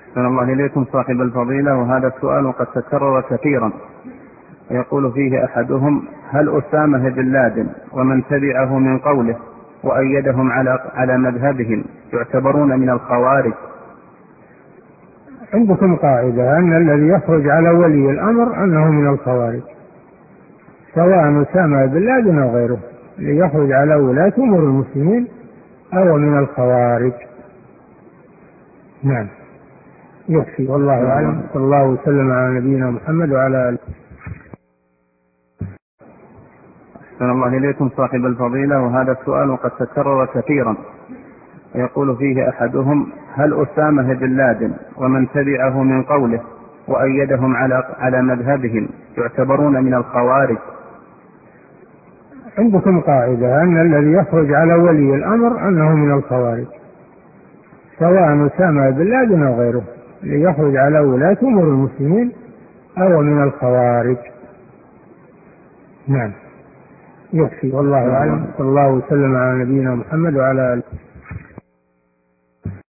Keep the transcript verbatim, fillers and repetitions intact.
أحسن الله إليكم صاحب الفضيلة، وهذا السؤال قد تكرر كثيرا. يقول فيه أحدهم: هل أسامة بن لادن ومن تبعه من قوله وأيدهم على على مذهبهم يعتبرون من الخوارج؟ عندكم قاعدة أن الذي يخرج على ولي الأمر أنه من الخوارج، سواء أسامة بن لادن أو غيره، اللي يخرج على ولاة أمور المسلمين أو من الخوارج. نعم، يكفي، والله أعلم. صلى الله وسلم على نبينا محمد وعلى آله. أحسن الله إليكم صاحب الفضيلة، وهذا السؤال قد تكرر كثيرا. يقول فيه أحدهم: هل أسامة بن لادن ومن تبعه من قوله وأيدهم على على مذهبهم يعتبرون من الخوارج؟ عندكم قاعدة أن الذي يخرج على ولي الأمر أنه من الخوارج، سواء أسامة بن لادن أو غيره، اللي يخرج على ولاة أمور المسلمين أو من الخوارج. نعم، يكفي، والله أعلم. صلى الله وسلم على نبينا محمد وعلى آله.